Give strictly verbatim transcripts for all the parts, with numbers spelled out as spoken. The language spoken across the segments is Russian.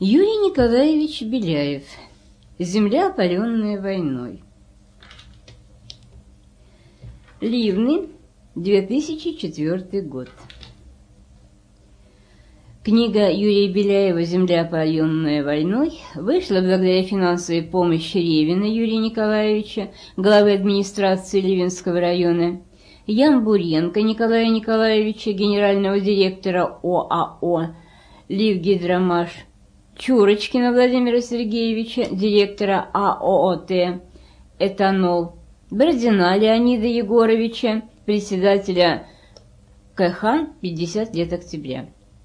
Юрий Николаевич Беляев. Земля, опаленная войной. Ливны, две тысячи четвёртый год. Книга Юрия Беляева «Земля, опаленная войной» вышла благодаря финансовой помощи Ревина Юрия Николаевича, главы администрации Ливенского района, Ямбуренко Николая Николаевича, генерального директора ОАО «Ливгидромаш», Чурочкина Владимира Сергеевича, директора АООТ «Этанол», Бородина Леонида Егоровича, председателя КХ «пятьдесят лет октября».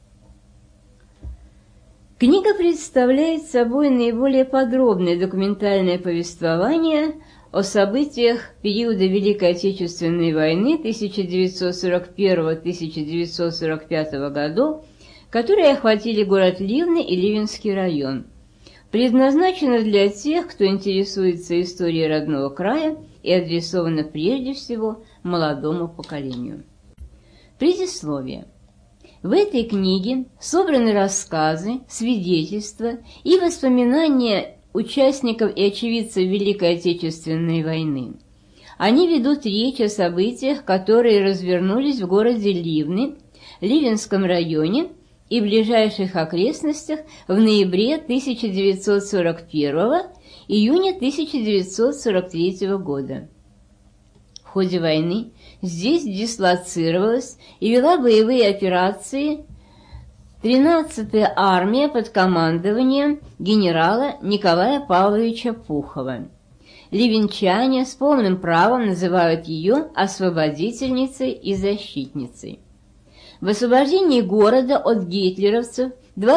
Книга представляет собой наиболее подробное документальное повествование о событиях периода Великой Отечественной войны тысяча девятьсот сорок первого — тысяча девятьсот сорок пятого годов, которые охватили город Ливны и Ливенский район. Предназначена для тех, кто интересуется историей родного края, и адресована прежде всего молодому поколению. Предисловие. В этой книге собраны рассказы, свидетельства и воспоминания участников и очевидцев Великой Отечественной войны. Они ведут речь о событиях, которые развернулись в городе Ливны, Ливенском районе и ближайших окрестностях в ноябре тысяча девятьсот сорок первого — июне тысяча девятьсот сорок третьего года. В ходе войны здесь дислоцировалась и вела боевые операции тринадцатая армия под командованием генерала Николая Павловича Пухова. Ливенчане с полным правом называют ее освободительницей и защитницей. В освобождении города от гитлеровцев